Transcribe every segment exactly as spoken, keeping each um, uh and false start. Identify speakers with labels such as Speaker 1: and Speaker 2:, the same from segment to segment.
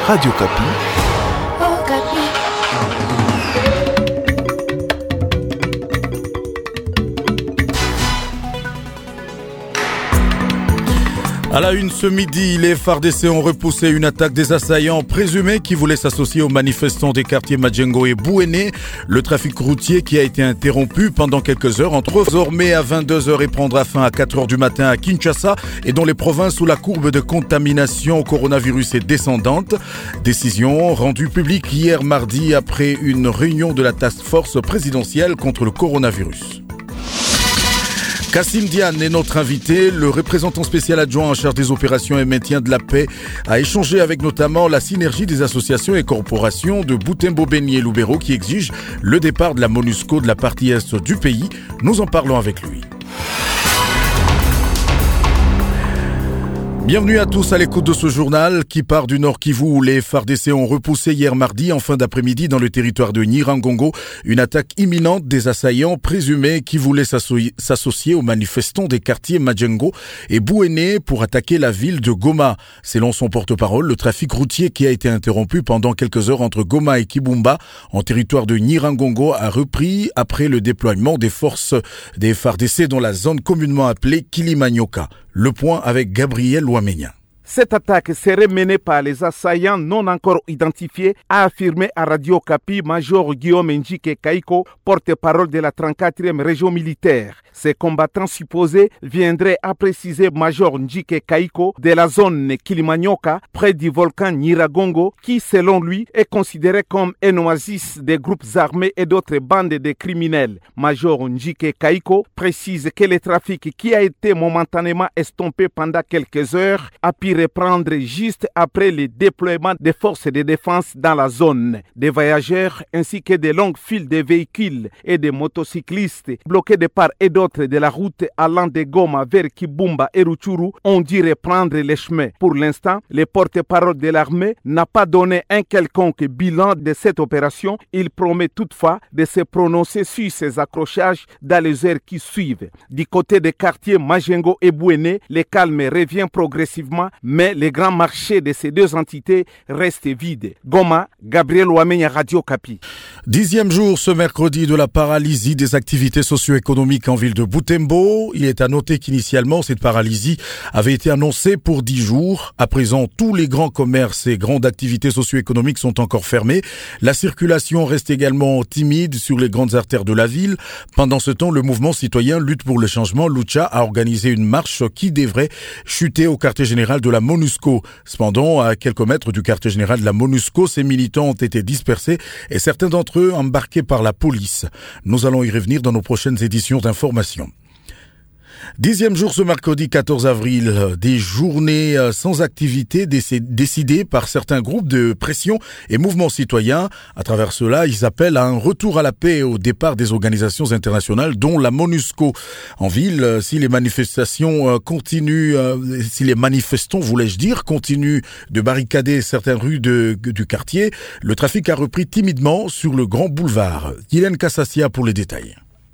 Speaker 1: Radio Kapi.
Speaker 2: Oh, Kapi.
Speaker 3: À la une ce midi, les F A R D C ont repoussé une attaque des assaillants présumés qui voulaient s'associer aux manifestants des quartiers Madjengo et Bouéné. Le trafic routier qui a été interrompu pendant quelques heures entre désormais à vingt-deux heures et prendra fin à quatre heures du matin à Kinshasa et dans les provinces où la courbe de contamination au coronavirus est descendante. Décision rendue publique hier mardi après une réunion de la task force présidentielle contre le coronavirus. Kassim Diane est notre invité. Le représentant spécial adjoint en charge des opérations et maintien de la paix a échangé avec notamment la synergie des associations et corporations de Butembo, Beni et Lubero qui exigent le départ de la MONUSCO de la partie est du pays. Nous en parlons avec lui. Bienvenue à tous à l'écoute de ce journal qui part du Nord Kivu où les F A R D C ont repoussé hier mardi en fin d'après-midi dans le territoire de Nyiragongo une attaque imminente des assaillants présumés qui voulaient s'associer aux manifestants des quartiers Madjengo et Bouéné pour attaquer la ville de Goma. Selon son porte-parole, le trafic routier qui a été interrompu pendant quelques heures entre Goma et Kibumba en territoire de Nyiragongo a repris après le déploiement des forces des F A R D C dans la zone communément appelée Kilimanyoka. Le point avec Gabriel Ouamenia.
Speaker 4: Cette attaque serait menée par les assaillants non encore identifiés, a affirmé à Radio Kapi Major Guillaume Njike Kaiko, porte-parole de la trente-quatrième région militaire. Ces combattants supposés viendraient, a précisé Major Njike Kaiko, de la zone Kilimanyoka, près du volcan Nyiragongo, qui, selon lui, est considéré comme un oasis des groupes armés et d'autres bandes de criminels. Major Njike Kaiko précise que le trafic qui a été momentanément estompé pendant quelques heures a pu reprendre juste après le déploiement des forces de défense dans la zone. Des voyageurs ainsi que des longues files de véhicules et de motocyclistes bloqués de part et d'autre de la route allant de Goma vers Kibumba et Rutshuru ont dû reprendre les chemins. Pour l'instant, le porte-parole de l'armée n'a pas donné un quelconque bilan de cette opération. Il promet toutefois de se prononcer sur ces accrochages dans les heures qui suivent. Du côté des quartiers Madjengo et Bouéné, le calme revient progressivement, mais les grands marchés de ces deux entités restent vides. Goma, Gabriel Ouamenya, Radio Kapi.
Speaker 3: Dixième jour ce mercredi de la paralysie des activités socio-économiques en ville de Butembo. Il est à noter qu'initialement, cette paralysie avait été annoncée pour dix jours. À présent, tous les grands commerces et grandes activités socio-économiques sont encore fermés. La circulation reste également timide sur les grandes artères de la ville. Pendant ce temps, le mouvement citoyen Lutte pour le changement, Lucha, a organisé une marche qui devrait chuter au quartier général de la MONUSCO. Cependant, à quelques mètres du quartier général de la MONUSCO, ces militants ont été dispersés et certains d'entre eux embarqués par la police. Nous allons y revenir dans nos prochaines éditions d'information. Dixième jour ce mercredi quatorze avril, des journées sans activité décidées par certains groupes de pression et mouvements citoyens. À travers cela, ils appellent à un retour à la paix et au départ des organisations internationales, dont la MONUSCO. En ville, si les manifestations continuent, si les manifestants, voulais-je dire, continuent de barricader certaines rues de, du quartier, le trafic a repris timidement sur le grand boulevard. Hélène Kassassia pour les détails.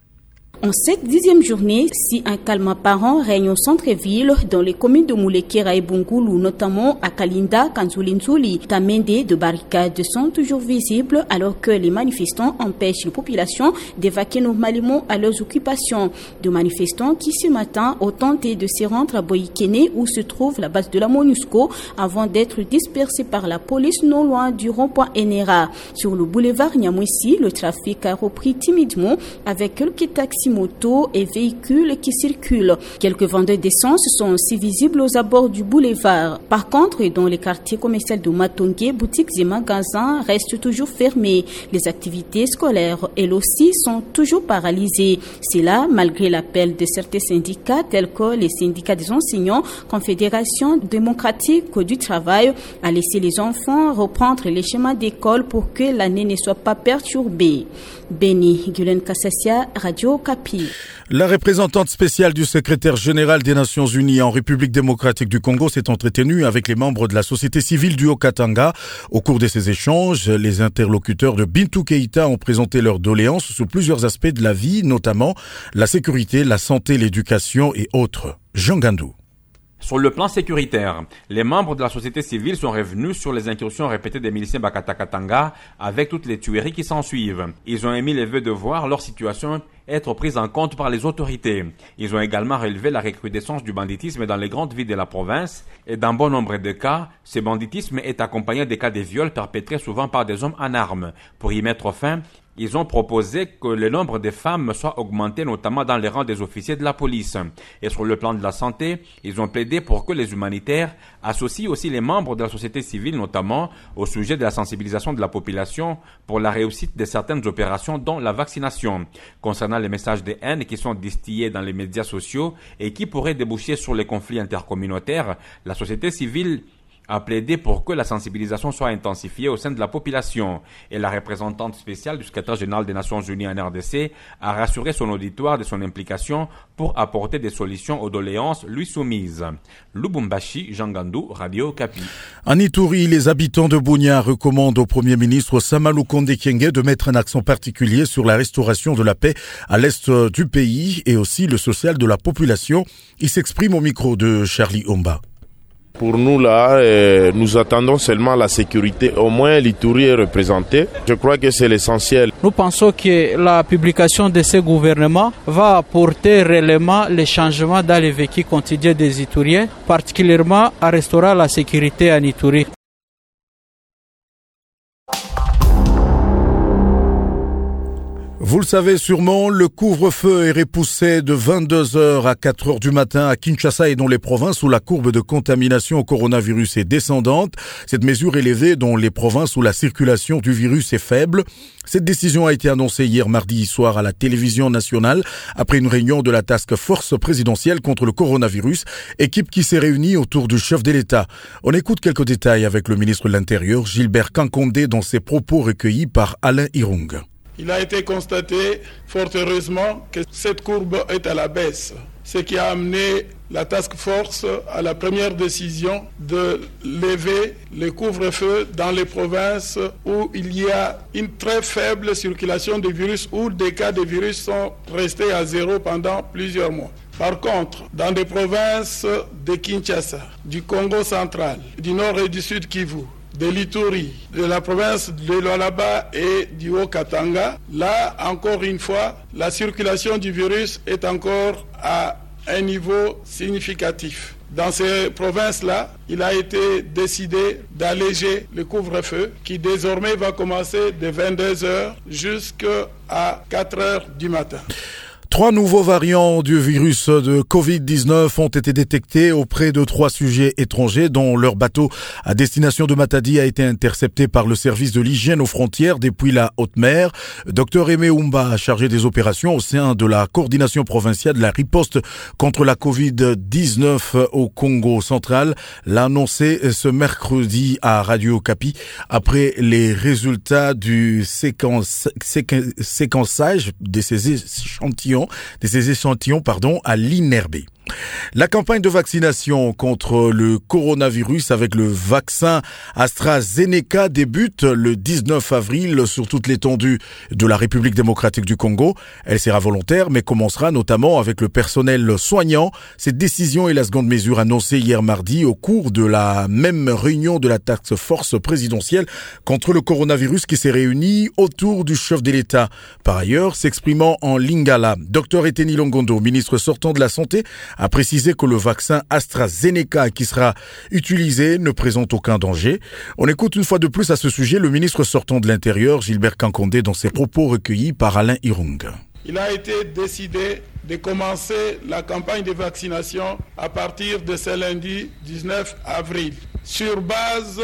Speaker 5: En cette dixième journée, si un calme apparent règne au centre-ville, dans les communes de Moulekera et Bungulu, notamment à Kalinda, Kanzulinzuli, Tamende, de barricades sont toujours visibles alors que les manifestants empêchent les populations d'évacuer normalement à leurs occupations. De manifestants qui ce matin ont tenté de se rendre à Boyikene où se trouve la base de la MONUSCO avant d'être dispersés par la police non loin du rond-point Enera. Sur le boulevard Nyamwisi, le trafic a repris timidement avec quelques taxis motos et véhicules qui circulent. Quelques vendeurs d'essence sont aussi visibles aux abords du boulevard. Par contre, dans les quartiers commerciaux de Matongé, boutiques et magasins restent toujours fermés. Les activités scolaires, elles aussi, sont toujours paralysées. C'est là, malgré l'appel de certains syndicats, tels que les syndicats des enseignants, Confédération démocratique du travail, à laisser les enfants reprendre les schémas d'école pour que l'année ne soit pas perturbée. Beni, Gulen Kassassia, Radio Kapi.
Speaker 3: La représentante spéciale du secrétaire général des Nations Unies en République démocratique du Congo s'est entretenue avec les membres de la société civile du Haut-Katanga. Au cours de ces échanges, les interlocuteurs de Bintou Keïta ont présenté leurs doléances sur plusieurs aspects de la vie, notamment la sécurité, la santé, l'éducation et autres. Jean Gandou.
Speaker 1: Sur le plan sécuritaire, les membres de la société civile sont revenus sur les incursions répétées des miliciens Bakatakatanga avec toutes les tueries qui s'ensuivent. Ils ont émis les vœux de voir leur situation être prise en compte par les autorités. Ils ont également relevé la recrudescence du banditisme dans les grandes villes de la province et dans bon nombre de cas, ce banditisme est accompagné des cas de viols perpétrés souvent par des hommes en armes. Pour y mettre fin, ils ont proposé que le nombre de femmes soit augmenté, notamment dans les rangs des officiers de la police. Et sur le plan de la santé, ils ont plaidé pour que les humanitaires associent aussi les membres de la société civile, notamment au sujet de la sensibilisation de la population pour la réussite de certaines opérations, dont la vaccination. Concernant les messages de haine qui sont distillés dans les médias sociaux et qui pourraient déboucher sur les conflits intercommunautaires, la société civile a plaidé pour que la sensibilisation soit intensifiée au sein de la population. Et la représentante spéciale du secrétaire général des Nations Unies en R D C a rassuré son auditoire de son implication pour apporter des solutions aux doléances lui soumises. Lubumbashi, Jean Gandou, Radio Okapi.
Speaker 3: En Ituri, les habitants de Bunia recommandent au Premier ministre Samalou Konde Kyenge de mettre un accent particulier sur la restauration de la paix à l'est du pays et aussi le social de la population. Il s'exprime au micro de Charlie Omba.
Speaker 6: Pour nous là, euh, nous attendons seulement la sécurité. Au moins l'Ituri est représenté. Je crois que c'est l'essentiel.
Speaker 7: Nous pensons que la publication de ce gouvernement va apporter réellement les changements dans le vécu quotidien des Ituriens, particulièrement à restaurer la sécurité en Ituri.
Speaker 3: Vous le savez sûrement, le couvre-feu est repoussé de vingt-deux heures à quatre heures du matin à Kinshasa et dans les provinces où la courbe de contamination au coronavirus est descendante. Cette mesure est élevée dans les provinces où la circulation du virus est faible. Cette décision a été annoncée hier mardi soir à la télévision nationale après une réunion de la Task Force présidentielle contre le coronavirus, équipe qui s'est réunie autour du chef de l'État. On écoute quelques détails avec le ministre de l'Intérieur, Gilbert Kankonde, dans ses propos recueillis par Alain Irung.
Speaker 8: Il a été constaté, fort heureusement, que cette courbe est à la baisse, ce qui a amené la task force à la première décision de lever le couvre-feu dans les provinces où il y a une très faible circulation de virus, où des cas de virus sont restés à zéro pendant plusieurs mois. Par contre, dans des provinces de Kinshasa, du Congo central, du nord et du sud Kivu, de l'Ituri, de la province de Lualaba et du Haut-Katanga, là, encore une fois, la circulation du virus est encore à un niveau significatif. Dans ces provinces-là, il a été décidé d'alléger le couvre-feu qui désormais va commencer de vingt-deux heures jusqu'à quatre heures du matin.
Speaker 3: Trois nouveaux variants du virus de covid dix-neuf ont été détectés auprès de trois sujets étrangers dont leur bateau à destination de Matadi a été intercepté par le service de l'hygiène aux frontières depuis la haute mer. Docteur Aimé Oumba, chargé des opérations au sein de la coordination provinciale de la riposte contre la covid dix-neuf au Congo central, l'a annoncé ce mercredi à Radio Okapi après les résultats du séquence, séqu, séquençage de ces échantillons de ces échantillons pardon, à l'Inerbe. La campagne de vaccination contre le coronavirus avec le vaccin AstraZeneca débute le dix-neuf avril sur toute l'étendue de la République démocratique du Congo. Elle sera volontaire mais commencera notamment avec le personnel soignant. Cette décision est la seconde mesure annoncée hier mardi au cours de la même réunion de la Task Force présidentielle contre le coronavirus qui s'est réunie autour du chef de l'État. Par ailleurs, s'exprimant en lingala, Dr Eteni Longondo, ministre sortant de la Santé, a précisé que le vaccin AstraZeneca qui sera utilisé ne présente aucun danger. On écoute une fois de plus à ce sujet le ministre sortant de l'Intérieur, Gilbert Kankonde, dans ses propos recueillis par Alain Irung.
Speaker 8: Il a été décidé de commencer la campagne de vaccination à partir de ce lundi dix-neuf avril, sur base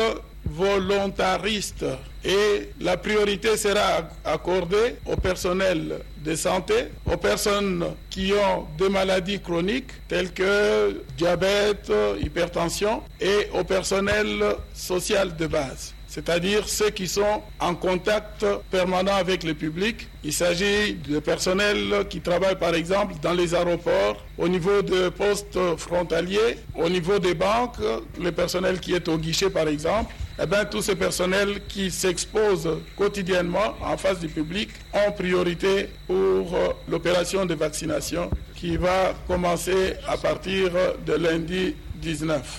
Speaker 8: volontariste, et la priorité sera accordée au personnel de santé, aux personnes qui ont des maladies chroniques telles que diabète, hypertension, et au personnel social de base, c'est-à-dire ceux qui sont en contact permanent avec le public. Il s'agit de personnel qui travaille par exemple dans les aéroports, au niveau de postes frontaliers, au niveau des banques, le personnel qui est au guichet par exemple. Eh bien, tous ces personnels qui s'exposent quotidiennement en face du public ont priorité pour l'opération de vaccination qui va commencer à partir de lundi dix-neuf.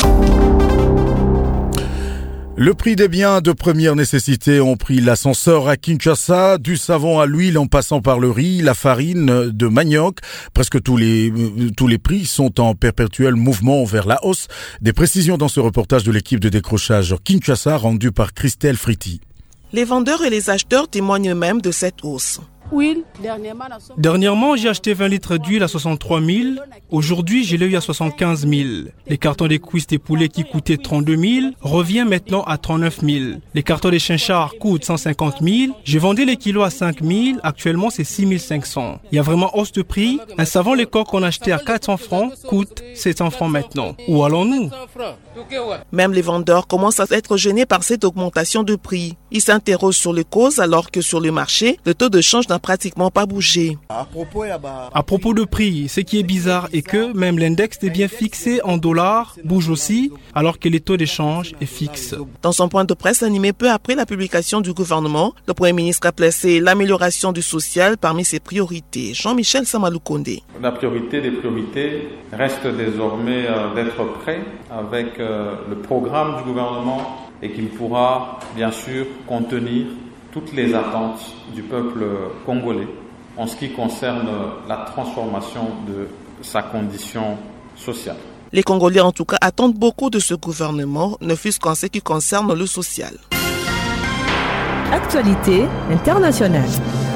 Speaker 3: Le prix des biens de première nécessité ont pris l'ascenseur à Kinshasa, du savon à l'huile en passant par le riz, la farine de manioc. Presque tous les, tous les prix sont en perpétuel mouvement vers la hausse. Des précisions dans ce reportage de l'équipe de décrochage Kinshasa rendu par Christelle Fritti.
Speaker 9: Les vendeurs et les acheteurs témoignent eux-mêmes de cette hausse.
Speaker 10: Dernièrement, j'ai acheté vingt litres d'huile à soixante-trois mille. Aujourd'hui, je l'ai eu à soixante-quinze mille. Les cartons des cuisses des poulets qui coûtaient trente-deux mille revient maintenant à trente-neuf mille. Les cartons des chinchards coûtent cent cinquante mille. J'ai vendu les kilos à cinq mille. Actuellement, c'est six mille cinq cents. Il y a vraiment hausse de prix. Un savon Lecoq qu'on achetait à quatre cents francs coûte sept cents francs maintenant. Où allons-nous?
Speaker 9: Même les vendeurs commencent à être gênés par cette augmentation de prix. Ils s'interrogent sur les causes alors que sur le marché, le taux de change n'a pratiquement pas bougé.
Speaker 10: À propos de prix, ce qui est bizarre est que même l'index des biens fixés en dollars bouge aussi alors que les taux d'échange est fixe.
Speaker 9: Dans son point de presse animé peu après la publication du gouvernement, le Premier ministre a placé l'amélioration du social parmi ses priorités. Jean-Michel Samaloukonde.
Speaker 11: La priorité des priorités reste désormais euh, d'être prêt avec euh, le programme du gouvernement et qu'il pourra bien sûr contenir toutes les attentes du peuple congolais en ce qui concerne la transformation de sa condition sociale.
Speaker 9: Les Congolais en tout cas attendent beaucoup de ce gouvernement, ne fût-ce qu'en ce qui concerne le social.
Speaker 12: Actualité internationale.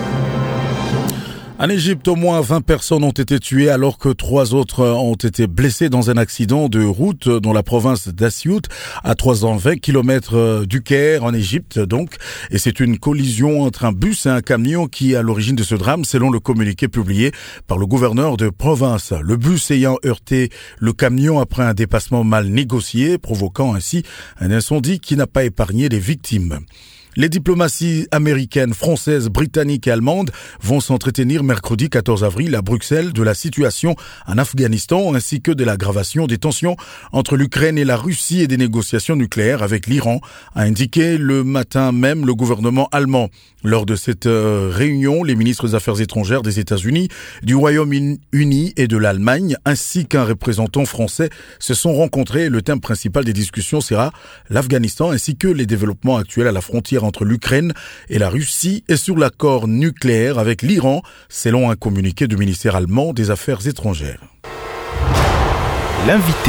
Speaker 3: En Égypte, au moins vingt personnes ont été tuées alors que trois autres ont été blessées dans un accident de route dans la province d'Assiout, à trois cent vingt kilomètres du Caire, en Égypte donc. Et c'est une collision entre un bus et un camion qui est à l'origine de ce drame, selon le communiqué publié par le gouverneur de province. Le bus ayant heurté le camion après un dépassement mal négocié, provoquant ainsi un incendie qui n'a pas épargné les victimes. Les diplomaties américaines, françaises, britanniques et allemandes vont s'entretenir mercredi quatorze avril à Bruxelles de la situation en Afghanistan ainsi que de l'aggravation des tensions entre l'Ukraine et la Russie et des négociations nucléaires avec l'Iran, a indiqué le matin même le gouvernement allemand. Lors de cette euh, réunion, les ministres des Affaires étrangères des États-Unis, du Royaume-Uni et de l'Allemagne, ainsi qu'un représentant français, se sont rencontrés. Le thème principal des discussions sera l'Afghanistan ainsi que les développements actuels à la frontière entre l'Ukraine et la Russie et sur l'accord nucléaire avec l'Iran, selon un communiqué du ministère allemand des Affaires étrangères.
Speaker 13: L'invité.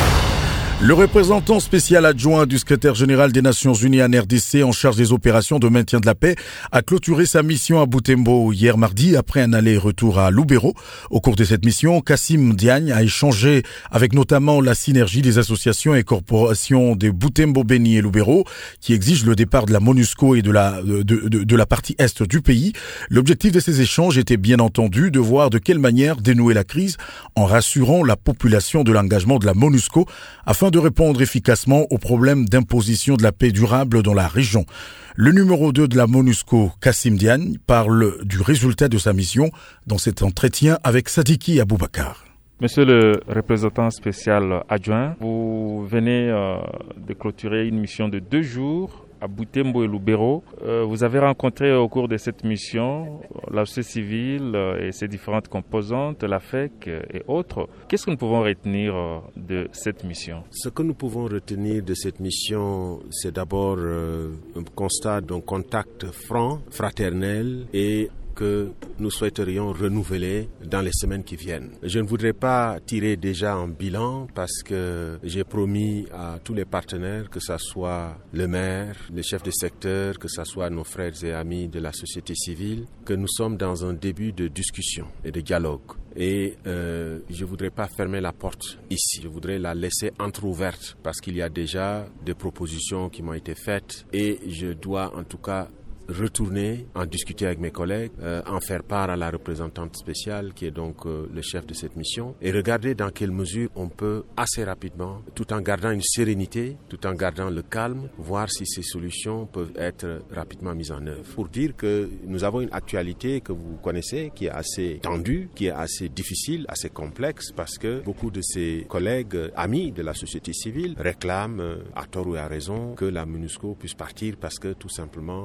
Speaker 3: Le représentant spécial adjoint du secrétaire général des Nations Unies en R D C en charge des opérations de maintien de la paix a clôturé sa mission à Butembo hier mardi après un aller-retour à Lubero. Au cours de cette mission, Kassim Diagne a échangé avec notamment la synergie des associations et corporations de Butembo, Beni et Lubero qui exigent le départ de la MONUSCO et de la, de, de, de la partie est du pays. L'objectif de ces échanges était bien entendu de voir de quelle manière dénouer la crise en rassurant la population de l'engagement de la MONUSCO afin de répondre efficacement aux problèmes d'imposition de la paix durable dans la région. Le numéro deux de la MONUSCO, Kassim Diagne, parle du résultat de sa mission dans cet entretien avec Sadiki Aboubakar.
Speaker 14: Monsieur le représentant spécial adjoint, vous venez euh, de clôturer une mission de deux jours à Butembo et Lubero. Euh, vous avez rencontré au cours de cette mission la société civile et ses différentes composantes, la F E C et autres. Qu'est-ce que nous pouvons retenir de cette mission?
Speaker 15: Ce que nous pouvons retenir de cette mission, c'est d'abord euh, un constat d'un contact franc, fraternel et que nous souhaiterions renouveler dans les semaines qui viennent. Je ne voudrais pas tirer déjà un bilan parce que j'ai promis à tous les partenaires, que ce soit le maire, les chefs de secteur, que ce soit nos frères et amis de la société civile, que nous sommes dans un début de discussion et de dialogue. Et euh, je ne voudrais pas fermer la porte ici. Je voudrais la laisser entrouverte parce qu'il y a déjà des propositions qui m'ont été faites et je dois en tout cas retourner, en discuter avec mes collègues, euh, en faire part à la représentante spéciale qui est donc euh, le chef de cette mission et regarder dans quelle mesure on peut assez rapidement, tout en gardant une sérénité, tout en gardant le calme, voir si ces solutions peuvent être rapidement mises en œuvre. Pour dire que nous avons une actualité que vous connaissez qui est assez tendue, qui est assez difficile, assez complexe parce que beaucoup de ces collègues amis de la société civile réclament, euh, à tort ou à raison, que la MONUSCO puisse partir parce que tout simplement euh,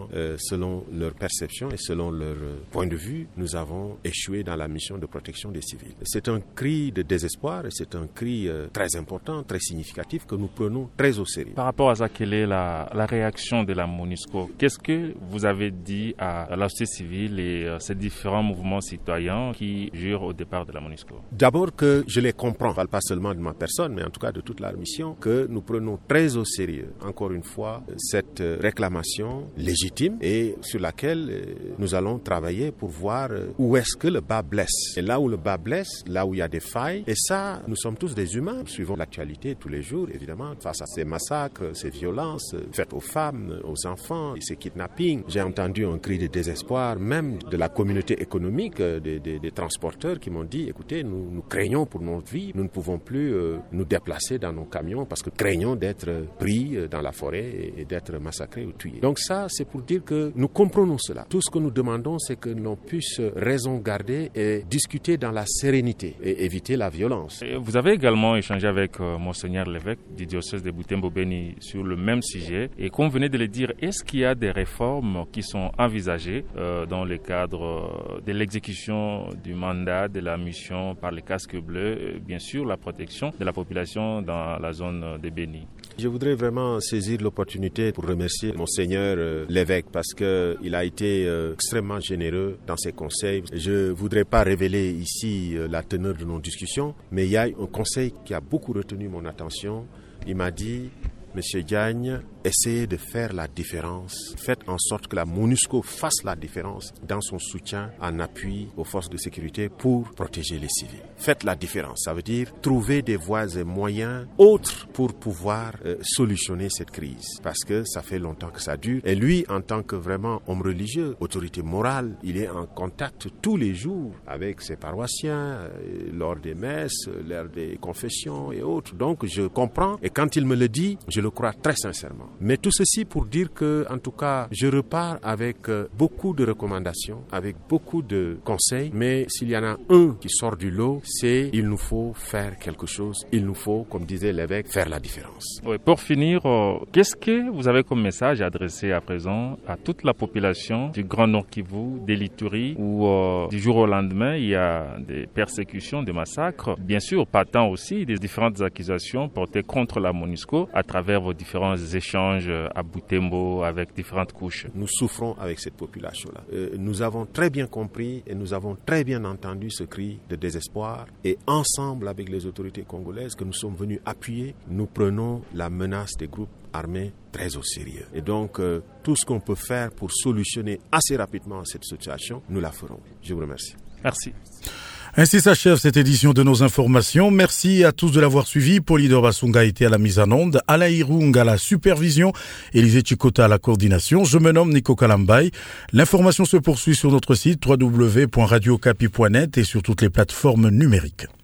Speaker 15: selon leur perception et selon leur point de vue, nous avons échoué dans la mission de protection des civils. C'est un cri de désespoir et c'est un cri euh, très important, très significatif que nous prenons très au sérieux.
Speaker 14: Par rapport à ça, quelle est la, la réaction de la MONUSCO? Qu'est-ce que vous avez dit à la société civile et euh, ces différents mouvements citoyens qui jurent au départ de la MONUSCO?
Speaker 15: D'abord que je les comprends, je ne parle pas seulement de ma personne, mais en tout cas de toute la mission, que nous prenons très au sérieux, encore une fois, cette réclamation légitime et sur laquelle nous allons travailler pour voir où est-ce que le bas blesse. Et là où le bas blesse, là où il y a des failles, et ça, nous sommes tous des humains, nous suivons l'actualité tous les jours, évidemment, face à ces massacres, ces violences faites aux femmes, aux enfants, ces kidnappings. J'ai entendu un cri de désespoir, même de la communauté économique, des, des, des transporteurs qui m'ont dit, écoutez, nous, nous craignons pour notre vie, nous ne pouvons plus euh, nous déplacer dans nos camions parce que craignons d'être pris dans la forêt et d'être massacrés ou tués. Donc ça, c'est pour dire que nous comprenons cela. Tout ce que nous demandons, c'est que l'on puisse raison garder et discuter dans la sérénité et éviter la violence.
Speaker 14: Et vous avez également échangé avec euh, Monseigneur l'évêque du diocèse de Butembo-Beni sur le même sujet. Et comme vous venez de le dire, est-ce qu'il y a des réformes qui sont envisagées euh, dans le cadre de l'exécution du mandat de la mission par les casques bleus, euh, bien sûr la protection de la population dans la zone de Beni?
Speaker 15: Je voudrais vraiment saisir l'opportunité pour remercier Monseigneur euh, l'évêque parce qu'il a été euh, extrêmement généreux dans ses conseils. Je ne voudrais pas révéler ici euh, la teneur de nos discussions, mais il y a un conseil qui a beaucoup retenu mon attention. Il m'a dit, Monsieur Diagne, essayez de faire la différence. Faites en sorte que la MONUSCO fasse la différence dans son soutien en appui aux forces de sécurité pour protéger les civils. Faites la différence. Ça veut dire trouver des voies et moyens autres pour pouvoir euh, solutionner cette crise. Parce que ça fait longtemps que ça dure. Et lui, en tant que vraiment homme religieux, autorité morale, il est en contact tous les jours avec ses paroissiens, euh, lors des messes, lors des confessions et autres. Donc je comprends. Et quand il me le dit, je le crois très sincèrement. Mais tout ceci pour dire que, en tout cas, je repars avec beaucoup de recommandations, avec beaucoup de conseils. Mais s'il y en a un qui sort du lot, c'est il nous faut faire quelque chose. Il nous faut, comme disait l'évêque, faire la différence.
Speaker 14: Oui, pour finir, euh, qu'est-ce que vous avez comme message adressé à présent à toute la population du Grand Nord Kivu, de l'Ituri, où euh, du jour au lendemain, il y a des persécutions, des massacres, bien sûr, partant aussi des différentes accusations portées contre la MONUSCO à travers vos différents échanges à Butembo avec différentes couches.
Speaker 15: Nous souffrons avec cette population-là. Euh, nous avons très bien compris et nous avons très bien entendu ce cri de désespoir et ensemble avec les autorités congolaises que nous sommes venus appuyer, nous prenons la menace des groupes armés très au sérieux. Et donc, euh, tout ce qu'on peut faire pour solutionner assez rapidement cette situation, nous la ferons. Je vous remercie.
Speaker 14: Merci.
Speaker 3: Ainsi s'achève cette édition de nos informations. Merci à tous de l'avoir suivi. Polydor Basunga était à la mise en onde, Alain Irung à la supervision, Élisée Chikota à la coordination. Je me nomme Nico Kalambay. L'information se poursuit sur notre site w w w point radio okapi point net et sur toutes les plateformes numériques.